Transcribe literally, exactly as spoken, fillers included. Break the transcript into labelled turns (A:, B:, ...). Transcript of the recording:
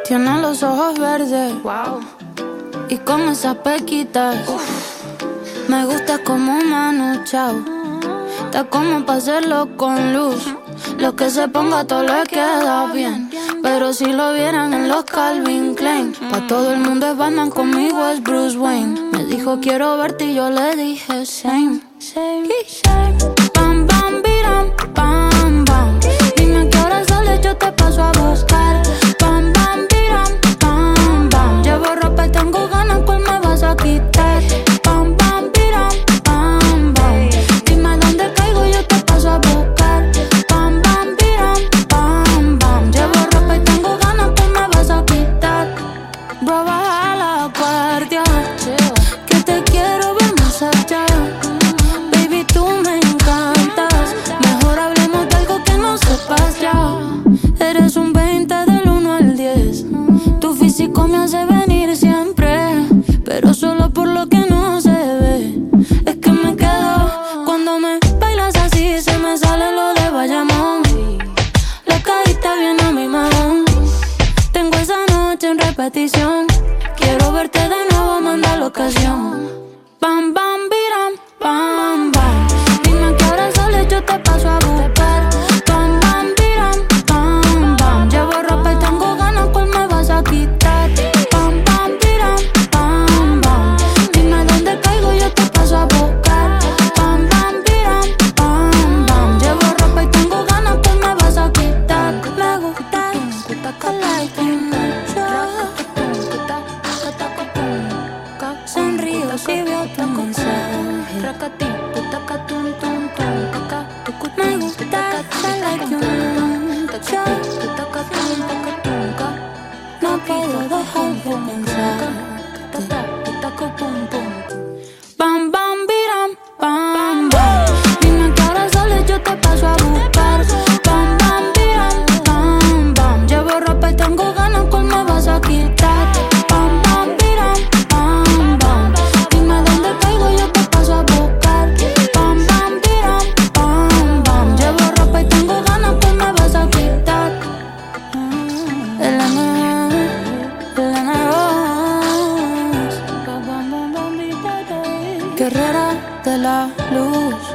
A: Tiene los ojos verdes, wow, y con esas pequitas, uf. Me gusta como Manu Chao. Está como pa' hacerlo con luz. Lo que se ponga todo le queda bien. Pero si lo vieran en los Calvin Klein, pa' todo el mundo es Batman, conmigo es Bruce Wayne. Me dijo quiero verte y yo le dije same, same, same. Bam, bam, biram, bam, bam. Dime a qué hora sales, yo te paso a buscar. Bam, bam, biram, bam, bam. Llevo ropa y tengo ganas, ¿cuál me vas a quitar? Bam, bam, biram, bam, bam. Dime dónde caigo, yo te paso a buscar. Bam, bam, biram, bam, bam. Llevo ropa y tengo ganas, ¿cuál me vas a quitar? Bro, baja la guardia, que te quiero ver más allá. Baby, tú me encantas. Mejor hablemos de algo que no sepas ya. Eres un veinte del uno al diez. Tu físico me hace venir siempre, pero solo por lo que no se ve. Es que me quedo cuando me bailas así, se me sale lo de Bayamón. Le caíste bien a mi mamón. Tengo esa noche en repetición. Quiero verte de nuevo, manda la ocasión. Bam, bam, biram, bam, bam. Dime a qué hora sales, yo te paso a buscar. Bam, bam, biram, bam, bam. Llevo ropa y tengo ganas, ¿cuál me vas a quitar? Bam, bam, biram, bam, bam. Dime dónde caigo, yo te paso a buscar. Bam, bam, biram, bam, bam. Llevo ropa y tengo ganas, ¿cuál me vas a quitar? Me gustas, I like you mucho. Sonrío si veo tu mensaje. Me gusta, I like you mucho. No puedo dejar de pensar. Bam, bam, biram, bam, bam. Dime a qué hora sales, yo te paso a buscar. Bam, bam, biram, bam, bam. Llevo ropa y tengo ganas, ¿cuál me vas a quitar? Bam, bam, biram, bam, bam. Dime dónde caigo, yo te paso a buscar. Bam, bam, biram, bam, bam. Llevo ropa y tengo ganas, ¿cuál me vas a quitar? Elena, Elena Rose, guerrera de la luz.